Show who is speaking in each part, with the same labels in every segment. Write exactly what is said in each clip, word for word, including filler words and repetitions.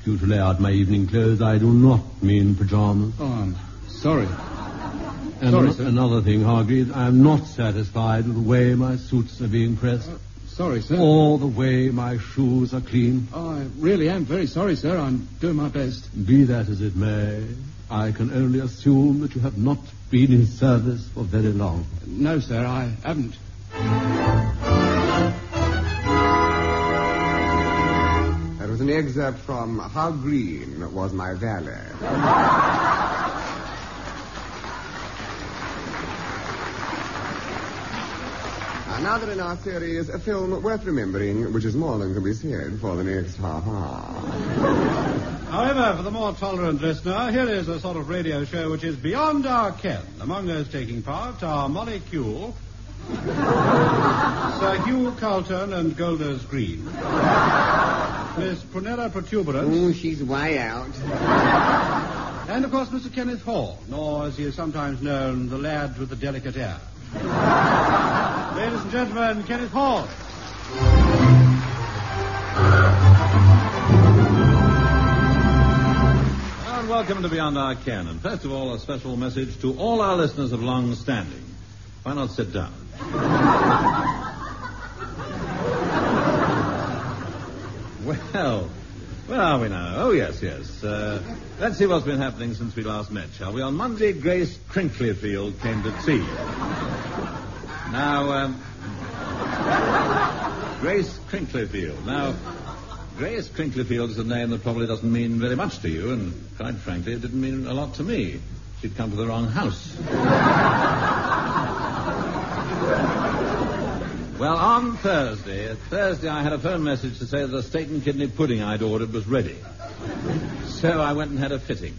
Speaker 1: you to lay out my evening clothes. I do not mean pyjamas.
Speaker 2: Oh, I'm sorry.
Speaker 1: And
Speaker 2: sorry,
Speaker 1: an-
Speaker 2: sir.
Speaker 1: another thing, Hargreaves, I am not satisfied with the way my suits are being pressed.
Speaker 2: Uh, sorry, sir.
Speaker 1: Or the way my shoes are cleaned.
Speaker 2: Oh, I really am very sorry, sir. I'm doing my best.
Speaker 1: Be that as it may, I can only assume that you have not been in service for very long.
Speaker 2: No, sir, I haven't.
Speaker 3: That was an excerpt from How Green Was My Valet. Another in our series, a film worth remembering, which is more than can be said for the next half hour.
Speaker 4: However, for the more tolerant listener, here is a sort of radio show which is beyond our ken. Among those taking part are Molly Kuehl, Sir Hugh Carlton and Golders Green, Miss Prunella Protuberance,
Speaker 3: Oh, she's way out.
Speaker 4: and, of course, Mister Kenneth Hall, or, as he is sometimes known, the lad with the delicate air. Ladies and gentlemen, Kenneth Hall.
Speaker 5: And welcome to Beyond Our Ken. And first of all, a special message to all our listeners of long standing. Why not sit down? Well, where are we now? Oh, yes, yes. Uh, let's see what's been happening since we last met, shall we? On Monday, Grace Crinklyfield came to tea. Now, um, Grace Crinklyfield. Now, Grace Crinklyfield is a name that probably doesn't mean very much to you, and quite frankly, it didn't mean a lot to me. She'd come to the wrong house. Well, on Thursday, Thursday I had a phone message to say that the steak and kidney pudding I'd ordered was ready. So I went and had a fitting.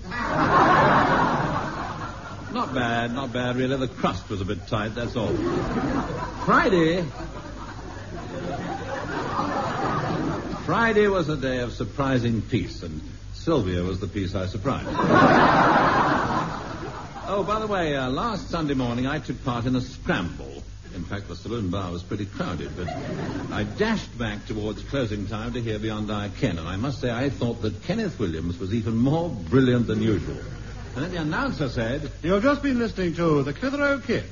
Speaker 5: Not bad, not bad, really. The crust was a bit tight, that's all. Friday... Friday was a day of surprising peace, and Sylvia was the peace I surprised. Oh, by the way, uh, last Sunday morning I took part in a scramble. In fact, the saloon bar was pretty crowded, but I dashed back towards closing time to hear Beyond Our Ken, and I must say I thought that Kenneth Williams was even more brilliant than usual. And then the announcer said,
Speaker 4: You've just been listening to the Clitheroe Kid.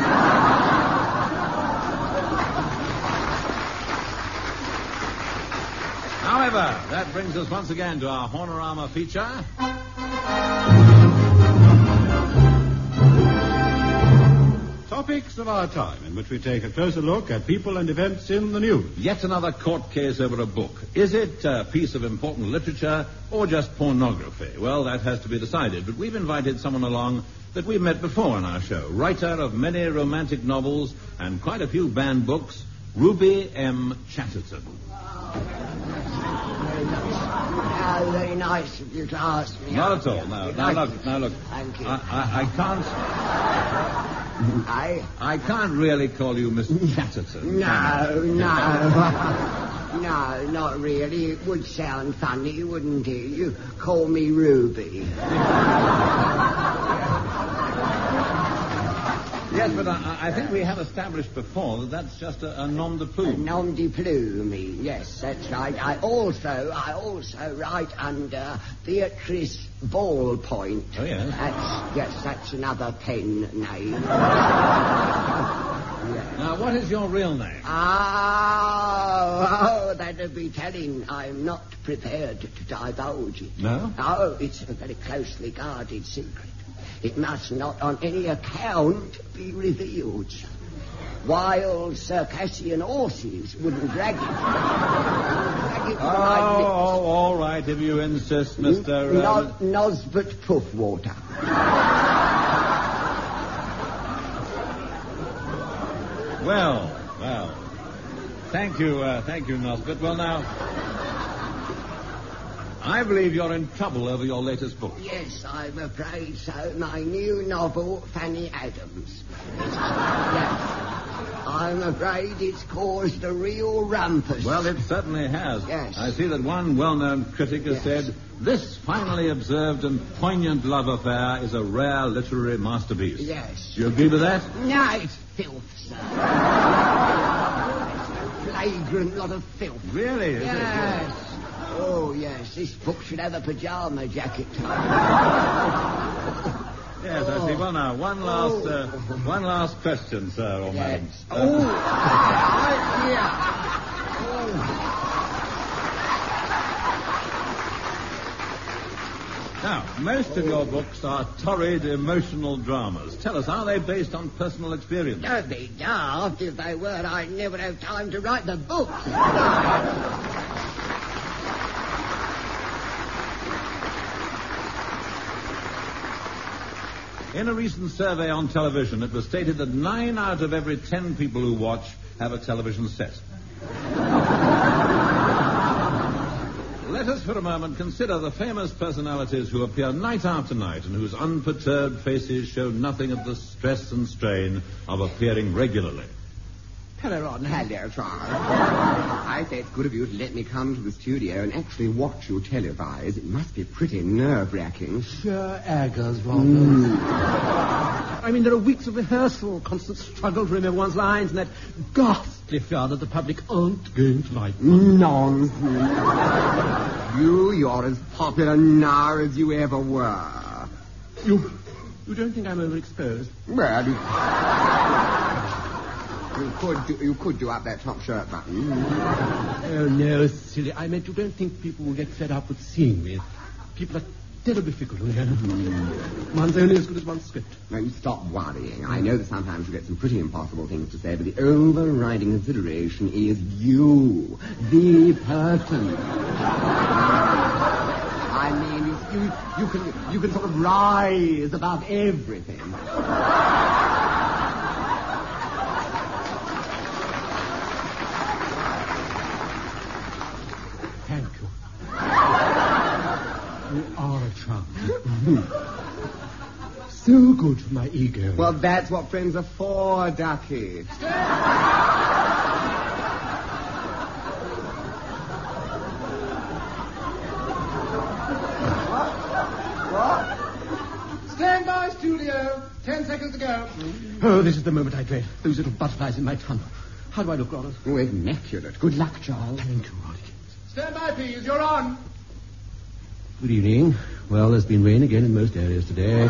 Speaker 5: However, that brings us once again to our Hornorama feature.
Speaker 4: Topics of our time, in which we take a closer look at people and events in the news.
Speaker 5: Yet another court case over a book. Is it a piece of important literature or just pornography? Well, that has to be decided, but we've invited someone along that we've met before on our show. Writer of many romantic novels and quite a few banned books, Ruby M. Chatterton.
Speaker 6: Oh, very nice of you to ask me.
Speaker 5: Not at all, no. Now look, now look.
Speaker 6: Thank you.
Speaker 5: I, I, I can't...
Speaker 6: I...
Speaker 5: I can't really call you Miss Chatterton.
Speaker 6: No, no. No, not really. It would sound funny, wouldn't it? You call me Ruby.
Speaker 5: Yes, but I, I think we have established before that that's just a, a nom de
Speaker 6: A
Speaker 5: plume.
Speaker 6: nom de plume, yes, that's right. I also, I also write under Beatrice Ballpoint.
Speaker 5: Oh, yes?
Speaker 6: That's, yes, that's another pen name. Yeah.
Speaker 5: Now, what is your real name?
Speaker 6: Oh, oh, that'd be telling. I'm not prepared to divulge it.
Speaker 5: No?
Speaker 6: No, it's a very closely guarded secret. It must not on any account be revealed. Wild Circassian horses wouldn't drag it. drag it
Speaker 5: Oh,
Speaker 6: from my lips.
Speaker 5: oh, all right, if you insist, Mister
Speaker 6: No, Nosbert Puffwater.
Speaker 5: Well, well. Thank you, uh, thank you, Nosbert. Well, now, I believe you're in trouble over your latest book.
Speaker 6: Yes, I'm afraid so. My new novel, Fanny Adams. Yes. I'm afraid it's caused a real rumpus.
Speaker 5: Well, it certainly has.
Speaker 6: Yes.
Speaker 5: I see that one well-known critic has
Speaker 6: Yes.
Speaker 5: said, this finally observed and poignant love affair is a rare literary masterpiece.
Speaker 6: Yes.
Speaker 5: Do you agree with that?
Speaker 6: No, it's filth, sir. It's a flagrant lot of filth.
Speaker 5: Really? Is it?
Speaker 6: Yes. Oh, yes, this book should have a pajama jacket.
Speaker 5: Yes, I see. Well, now, one last, uh, one last question, sir, or madam.
Speaker 6: Yes.
Speaker 5: Uh,
Speaker 6: Oh, I, yeah.
Speaker 5: Now, most of your books are torrid, emotional dramas. Tell us, are they based on personal experience?
Speaker 6: Don't be daft. If they weren't, I'd never have time to write the book.
Speaker 5: In a recent survey on television, it was stated that nine out of every ten people who watch have a television set. Let us for a moment consider the famous personalities who appear night after night and whose unperturbed faces show nothing of the stress and strain of appearing regularly.
Speaker 3: Hello, Ron. Hello, Charles. I say it's good of you to let me come to the studio and actually watch you televise. It must be pretty nerve-wracking.
Speaker 1: Sure aggers, Ron. Mm. I mean, there are weeks of rehearsal, constant struggle to remember one's lines, and that ghastly fear that the public aren't going to like them.
Speaker 3: Nonsense. you, you're as popular now as you ever were.
Speaker 1: You, you don't think I'm overexposed?
Speaker 3: Well, you... You could do, you could do up that top shirt button.
Speaker 1: Oh, no, silly. I meant you don't think people will get fed up with seeing me. People are terribly fickle, you know. Mm. One's only as good as one's script.
Speaker 3: Now, you stop worrying. I know that sometimes you get some pretty impossible things to say, but the overriding consideration is you, the person. I mean, you, you, you can you can sort of rise above everything.
Speaker 1: Thank you. You are a charm. So good for my ego.
Speaker 3: Well, that's what friends are for, Ducky.
Speaker 4: What? Stand by, studio. Ten seconds to go.
Speaker 1: Oh, this is the moment I dread. Those little butterflies in my tongue. How do I look, Ronald?
Speaker 3: Oh, immaculate. Good luck, Charles.
Speaker 1: Thank you, Ronald.
Speaker 4: Stand by, please. You're on.
Speaker 1: Good evening. Well, there's been rain again in most areas today.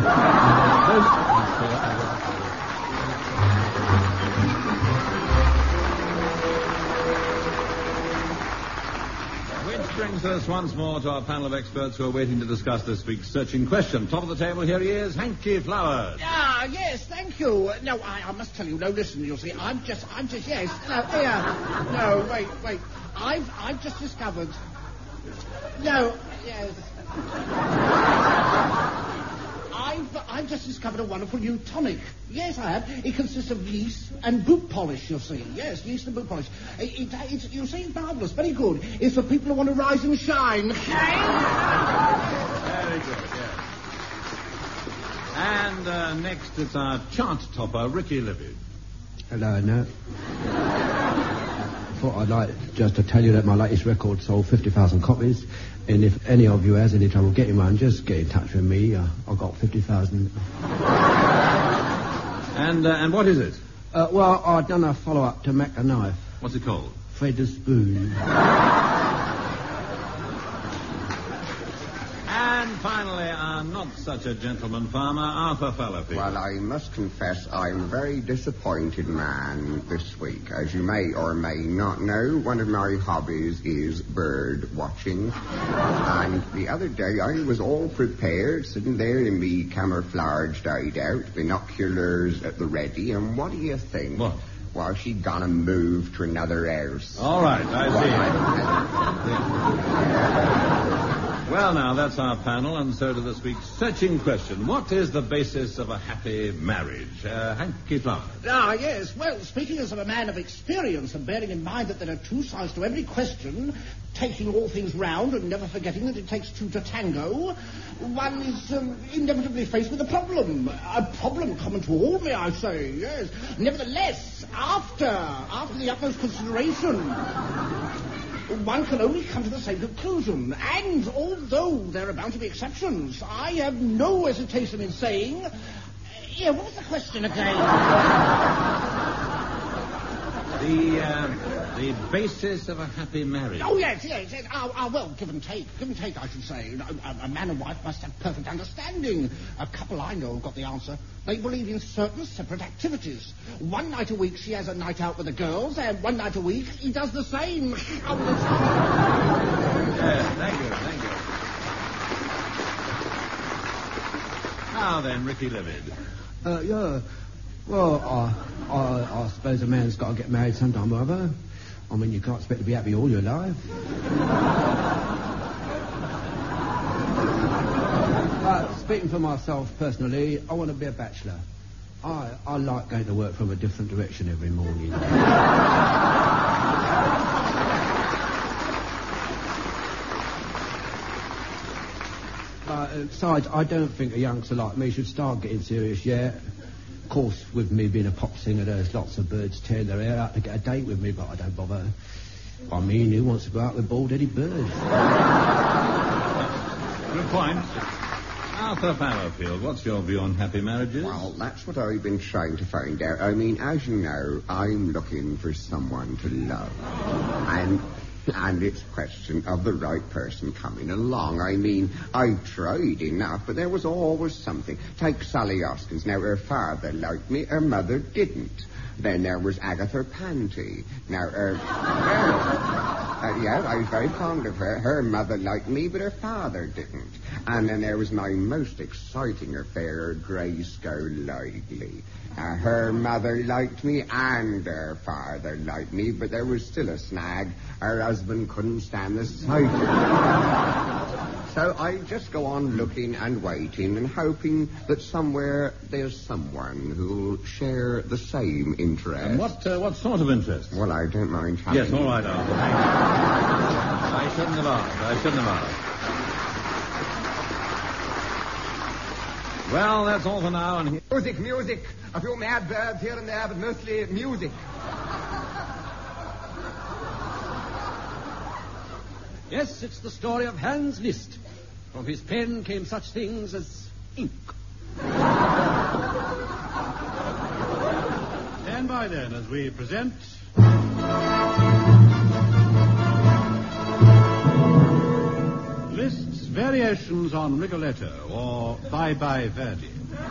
Speaker 5: Which brings us once more to our panel of experts who are waiting to discuss this week's searching question. Top of the table, here he is, Hanky Flowers.
Speaker 7: Ah, yes, thank you. No, I, I must tell you, no, listen, you see, I'm just, I'm just, yes, no, here. No, wait, wait. I've, I've just discovered... No, yes. I've, I've just discovered a wonderful new tonic. Yes, I have. It consists of yeast and boot polish, you see. Yes, yeast and boot polish. It, it, it's, you see, it's marvellous, very good. It's for people who want to rise and shine.
Speaker 5: Very good, yes. And uh, next it's our chart topper, Ricky Libby.
Speaker 1: Hello, no. I thought I'd like just to tell you that my latest record sold fifty thousand copies. And if any of you has any trouble getting one, just get in touch with me. Uh, I've got fifty thousand.
Speaker 5: And uh, and what is it?
Speaker 1: Uh, well, I've done a follow-up to Mac a Knife.
Speaker 5: What's it called?
Speaker 1: Fred the Spoon.
Speaker 5: And finally, our not-such-a-gentleman farmer, Arthur Fallowfield.
Speaker 3: Well, I must confess I'm a very disappointed man this week. As you may or may not know, one of my hobbies is bird watching. And the other day I was all prepared, sitting there in me camouflaged hideout, binoculars at the ready, and what do you think?
Speaker 5: What?
Speaker 3: Well, she'd gonna move to another house.
Speaker 5: All right, I see. Well, now, that's our panel, and so to this week's searching question. What is the basis of a happy marriage? Uh, Hanky Flowers.
Speaker 7: Ah, yes. Well, speaking as of a man of experience and bearing in mind that there are two sides to every question, taking all things round and never forgetting that it takes two to tango, one is um, inevitably faced with a problem. A problem common to all, may I say, yes. Nevertheless, after, after the utmost consideration, one can only come to the same conclusion. And although there are bound to be exceptions, I have no hesitation in saying... Uh, yeah, what was the question again?
Speaker 5: The, uh, The basis of a happy marriage.
Speaker 7: Oh, yes, yes, yes. Ah, ah, well, give and take. Give and take, I should say. A, a, a man and wife must have perfect understanding. A couple I know have got the answer. They believe in certain separate activities. One night a week she has a night out with the girls, and one night a week he does the same. Oh,
Speaker 5: Yes, thank you, thank you. Now then, Ricky Livid.
Speaker 1: Uh, yeah. Well, I, I, I suppose a man's got to get married sometime or other. I mean, you can't expect to be happy all your life. But speaking for myself personally, I want to be a bachelor. I, I like going to work from a different direction every morning. But uh, besides, I don't think a youngster like me should start getting serious yet. Of course, with me being a pop singer, there's lots of birds tearing their hair out to get a date with me, but I don't bother. I mean, who wants to go out with bald-headed birds?
Speaker 5: Good point. Arthur Fallowfield, what's your view on happy marriages?
Speaker 3: Well, that's what I've been trying to find out. I mean, as you know, I'm looking for someone to love. And... And it's a question of the right person coming along. I mean, I tried enough, but there was always something. Take Sally Hoskins. Now, her father liked me, her mother didn't. Then there was Agatha Panty. Now, her... Uh, yeah, I was very fond of her. Her mother liked me, but her father didn't. And then there was my most exciting affair, Grayskull Lively. Uh, her mother liked me and her father liked me, but there was still a snag. Her husband couldn't stand the sight of me. So I just go on looking and waiting and hoping that somewhere there's someone who'll share the same interest.
Speaker 5: And what uh, what sort of interest?
Speaker 3: Well, I don't mind having...
Speaker 5: Yes, all right, Arthur. I shouldn't have asked. I shouldn't have asked. Well, that's all for now. And he-
Speaker 8: Music, music. A few mad birds here and there, but mostly music.
Speaker 1: Yes, it's the story of Hans Liszt. From his pen came such things as ink.
Speaker 4: Stand by then as we present... Liszt's Variations on Rigoletto, or Bye Bye Verdi.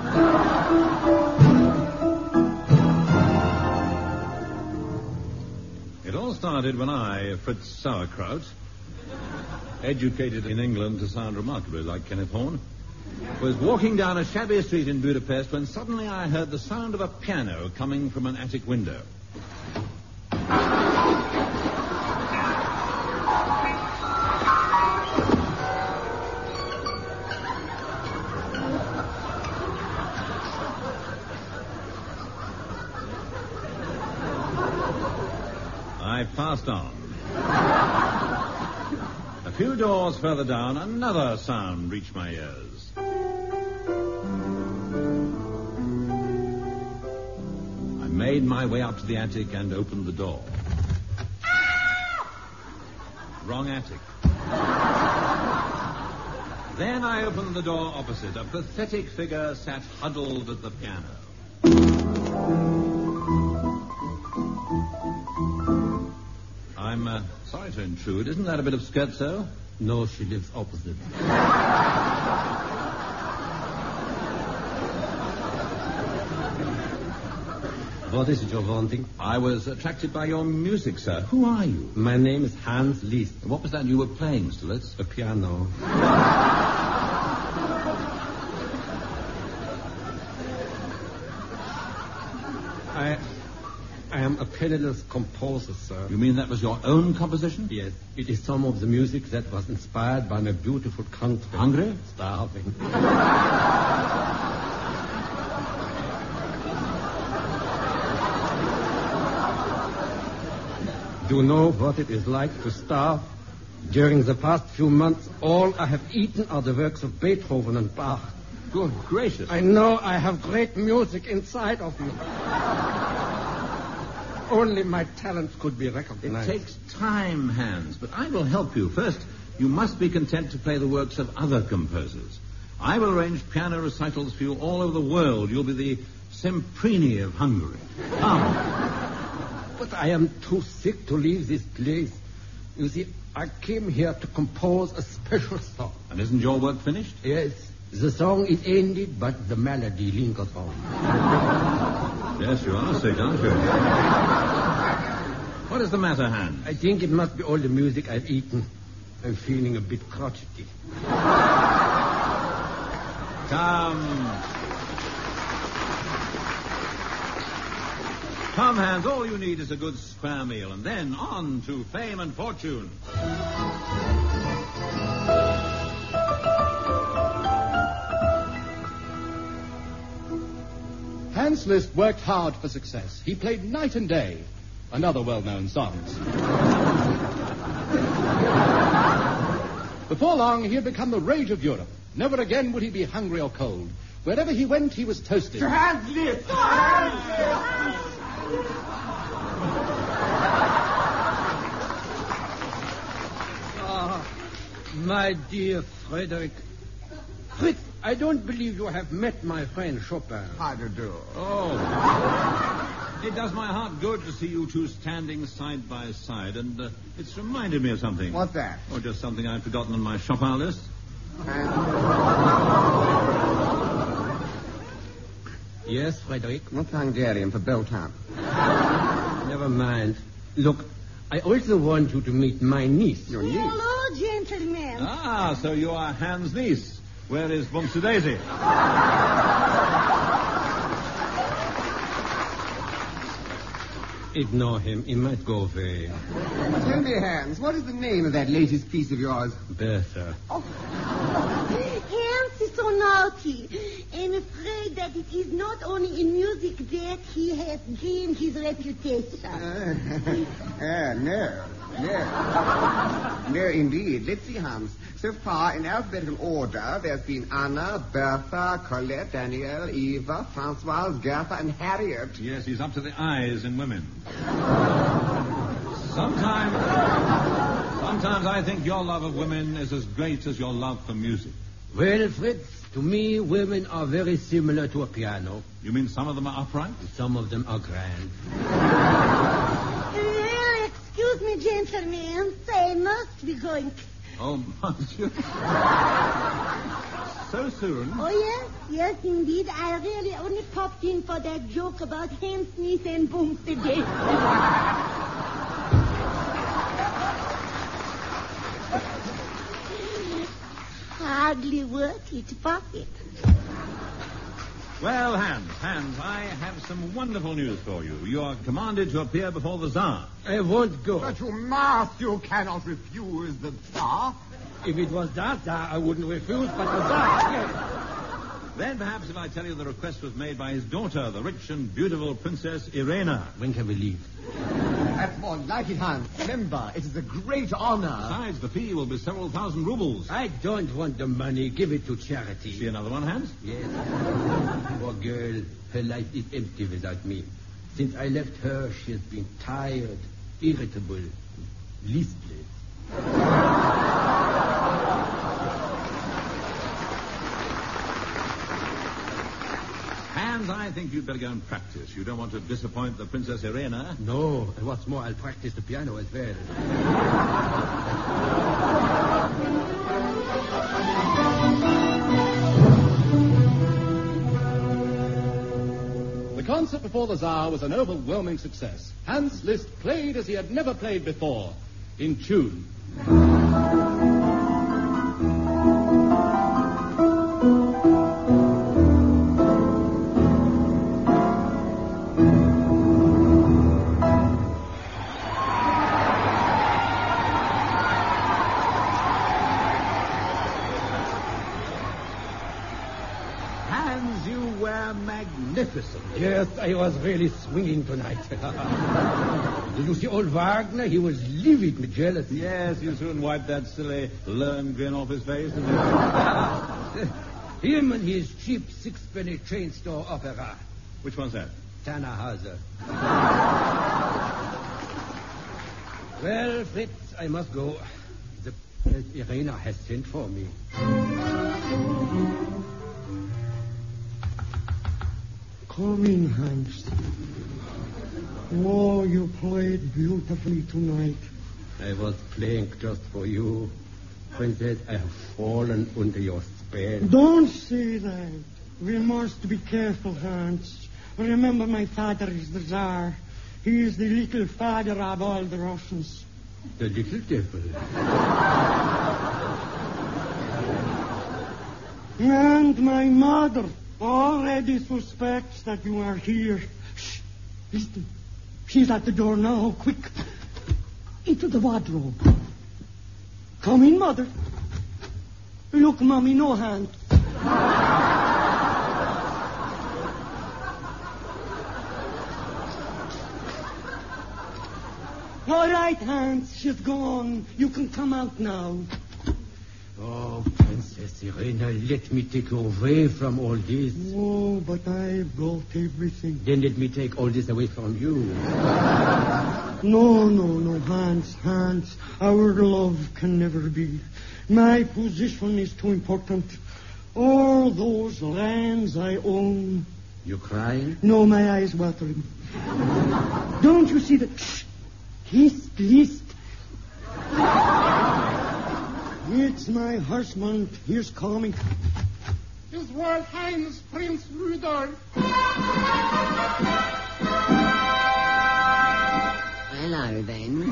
Speaker 5: It all started when I, Fritz Sauerkraut, educated in England to sound remarkably like Kenneth Horne, was walking down a shabby street in Budapest when suddenly I heard the sound of a piano coming from an attic window. I passed on. A few doors further down, another sound reached my ears. I made my way up to the attic and opened the door. Wrong attic. Then I opened the door opposite. A pathetic figure sat huddled at the piano. I'm uh, sorry to intrude. Isn't that a bit of scherzo?
Speaker 1: No, she lives opposite. What is it you're wanting?
Speaker 5: I was attracted by your music, sir. Who are you?
Speaker 1: My name is Hans Liszt.
Speaker 5: What was that you were playing, Stulitz?
Speaker 1: A piano. I... I am a penniless composer, sir.
Speaker 5: You mean that was your own composition?
Speaker 1: Yes. It is some of the music that was inspired by my beautiful country.
Speaker 5: Hungry?
Speaker 1: Starving. Do you know what it is like to starve? During the past few months, all I have eaten are the works of Beethoven and Bach.
Speaker 5: Good gracious.
Speaker 1: I know I have great music inside of me. Only my talents could be recognized.
Speaker 5: It takes time, Hans, but I will help you. First, you must be content to play the works of other composers. I will arrange piano recitals for you all over the world. You'll be the Semprini of Hungary. Come.
Speaker 1: But I am too sick to leave this place. You see, I came here to compose a special song.
Speaker 5: And isn't your work finished?
Speaker 1: Yes, the song is ended, but the melody lingers on.
Speaker 5: Yes, you are sick, aren't you? What is the matter, Hans?
Speaker 1: I think it must be all the music I've eaten. I'm feeling a bit crotchety.
Speaker 5: Come. Come, Hans, all you need is a good square meal, and then on to fame and fortune.
Speaker 2: Hans Liszt worked hard for success. He played night and day, and other well-known songs. Before long, he had become the rage of Europe. Never again would he be hungry or cold. Wherever he went, he was toasted.
Speaker 8: To Hans Liszt! To Hans Liszt!
Speaker 1: Ah, my dear Frederick. Fritz, I don't believe you have met my friend Chopin.
Speaker 3: How to do?
Speaker 5: Oh. It does my heart good to see you two standing side by side, and uh, it's reminded me of something.
Speaker 3: What's that?
Speaker 5: Oh, just something I've forgotten on my Chopin list.
Speaker 1: Yes, Frederick?
Speaker 3: What's Hungarian for belt up?
Speaker 1: Never mind. Look, I also want you to meet my niece.
Speaker 3: Your niece?
Speaker 9: Hello, gentlemen.
Speaker 5: Ah, so you are Hans' niece. Where is Bumsy Daisy?
Speaker 1: Ignore him. He might go away.
Speaker 3: Tell me, Hans, what is the name of that latest piece of yours?
Speaker 1: Bertha.
Speaker 9: Oh. Hans is so naughty. I'm afraid that it is not only in music that he has gained his reputation.
Speaker 3: Uh, uh, no. No. No, indeed. Let's see, Hans. So far, in alphabetical order, there's been Anna, Bertha, Colette, Danielle, Eva, Francoise, Gertha, and Harriet.
Speaker 5: Yes, he's up to the eyes in women. Sometimes, sometimes I think your love of women is as great as your love for music.
Speaker 1: Well, Fritz, to me, women are very similar to a piano.
Speaker 5: You mean some of them are upright?
Speaker 1: Some of them are grand.
Speaker 9: Well, excuse me, gentlemen. I must be going.
Speaker 5: Oh, monsieur. So soon?
Speaker 9: Oh, yes, yes, indeed. I really only popped in for that joke about Hans Smith and Bumsy Daisy. Hardly worth it, was it?
Speaker 5: Well, Hans, Hans, I have some wonderful news for you. You are commanded to appear before the Tsar.
Speaker 1: I won't go.
Speaker 8: But you must. You cannot refuse the Tsar.
Speaker 1: If it was that Tsar, I wouldn't refuse, but the Tsar, yes.
Speaker 5: Then perhaps if I tell you the request was made by his daughter, the rich and beautiful Princess Irena.
Speaker 1: When can we leave?
Speaker 8: That's more like it, Hans. Remember, it is a great honor.
Speaker 5: Besides, the fee will be several thousand rubles.
Speaker 1: I don't want the money. Give it to charity.
Speaker 5: See another one, Hans?
Speaker 1: Yes. Poor girl. Her life is empty without me. Since I left her, she has been tired, irritable, listless.
Speaker 5: Hans, I think you'd better go and practice. You don't want to disappoint the Princess Irena.
Speaker 1: No, and what's more, I'll practice the piano as well.
Speaker 2: The concert before the Tsar was an overwhelming success. Hans Liszt played as he had never played before, in tune.
Speaker 5: Hans, you were magnificent.
Speaker 1: Yes, I was really swinging tonight. Did you see old Wagner? He was livid with jealousy.
Speaker 5: Yes, you soon wiped that silly learned grin off his face. Didn't
Speaker 1: Him and his cheap sixpenny chain store opera.
Speaker 5: Which one's that?
Speaker 1: Tannhauser. Well, Fritz, I must go. The uh, Irena has sent for me. Come in, Hans.
Speaker 10: Oh, you played beautifully tonight.
Speaker 1: I was playing just for you. Princess, I have fallen under your spell.
Speaker 10: Don't say that. We must be careful, Hans. Remember, my father is the Tsar. He is the little father of all the Russians.
Speaker 1: The little devil.
Speaker 10: And my mother already suspects that you are here. Shh. Listen. She's at the door now. Quick. Into the wardrobe. Come in, Mother. Look, Mommy, no hand. All right, Hans, she's gone. You can come out now.
Speaker 1: Oh, Princess Irena, let me take you away from all this.
Speaker 10: Oh, but I brought everything.
Speaker 1: Then let me take all this away from you.
Speaker 10: No, no, no, Hans, Hans. Our love can never be. My position is too important. All those lands I own.
Speaker 1: You crying?
Speaker 10: No, my eyes watering. Don't you see the... Shh. His list. It's my husband. He's coming.
Speaker 7: His Royal Highness Prince Rudolph.
Speaker 6: Hello, then.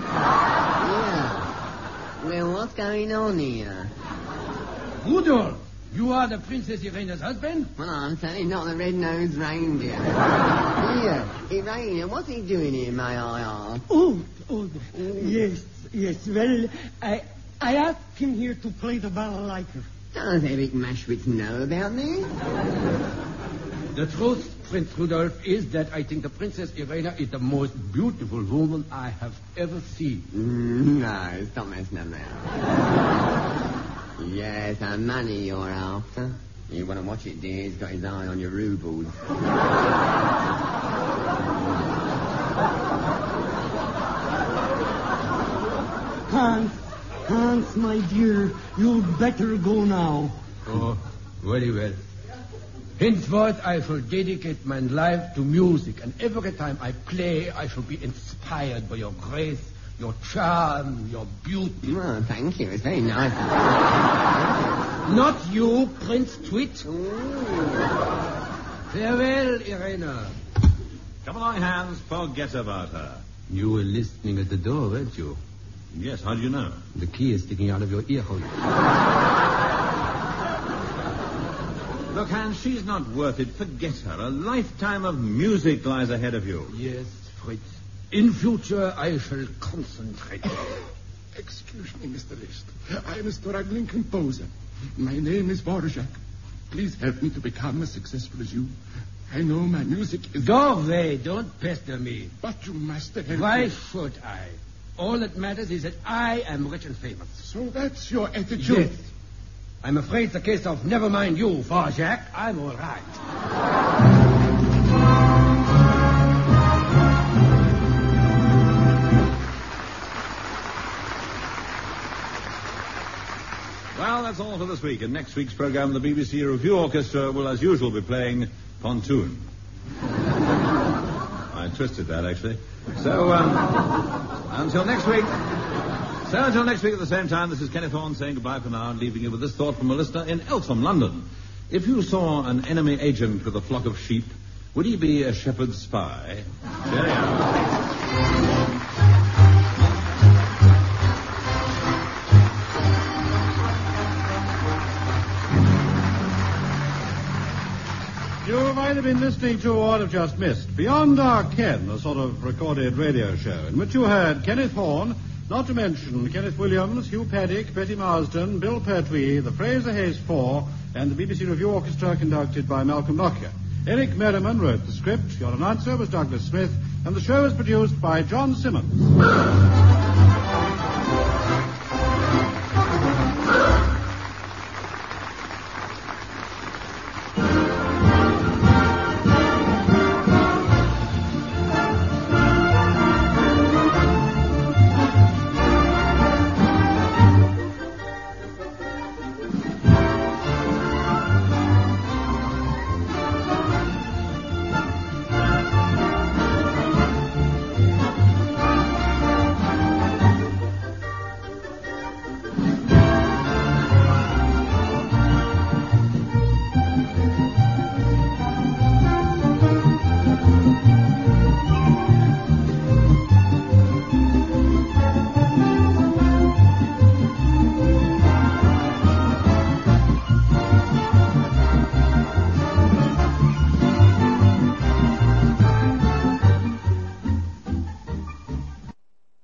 Speaker 6: Yeah. Well, what's going on here?
Speaker 1: Rudolph, you are the Princess Irena's husband?
Speaker 6: Well, I'm certainly not the red-nosed reindeer. Here, Irena, what's he doing here, may I ask?
Speaker 10: Oh, oh, yes, yes. Well, I... I asked him here to play the balalaika.
Speaker 6: Does Eric Maschwitz know about this?
Speaker 1: The truth, Prince Rudolph, is that I think the Princess Irena is the most beautiful woman I have ever seen.
Speaker 6: Mm, no, stop messing around. Yes, the money you're after. You want to watch it, dear? He's got his eye on your rubles.
Speaker 10: Hans. Hans, my dear, you'd better go now.
Speaker 1: Oh, very well. Henceforth, I shall dedicate my life to music, and every time I play, I shall be inspired by your grace, your charm, your beauty.
Speaker 6: Oh, thank you. It's very nice.
Speaker 1: Not you, Prince Twit. Farewell, Irena.
Speaker 5: Come along, Hans. Forget about her.
Speaker 1: You were listening at the door, weren't you?
Speaker 5: Yes, how do you know?
Speaker 1: The key is sticking out of your ear hole.
Speaker 5: Look, Hans, she's not worth it. Forget her. A lifetime of music lies ahead of you.
Speaker 1: Yes, Fritz. In future, I shall concentrate.
Speaker 11: Excuse me, Mister Liszt. I am a struggling composer. My name is Dvorak. Please help me to become as successful as you. I know my music is...
Speaker 1: Go away. Don't pester me.
Speaker 11: But you must help
Speaker 1: Why
Speaker 11: me.
Speaker 1: should I? All that matters is that I am rich and famous.
Speaker 11: So that's your attitude?
Speaker 1: Yes. I'm afraid it's a case of never mind you, Dvorak. I'm all right.
Speaker 5: Well, that's all for this week. In next week's program, the B B C Review Orchestra will, as usual, be playing Pontoon. I twisted that, actually. So, um, until next week. So, until next week at the same time, this is Kenneth Horne saying goodbye for now and leaving you with this thought from a listener in Eltham, London. If you saw an enemy agent with a flock of sheep, would he be a shepherd's spy? Cheerio.
Speaker 4: You might have been listening to what have just missed Beyond Our Ken, a sort of recorded radio show, in which you heard Kenneth Horne, not to mention Kenneth Williams, Hugh Paddick, Betty Marsden, Bill Pertwee, the Fraser Hayes Four, and the B B C Review Orchestra conducted by Malcolm Lockyer. Eric Merriman wrote the script, your announcer was Douglas Smith, and the show was produced by John Simmons.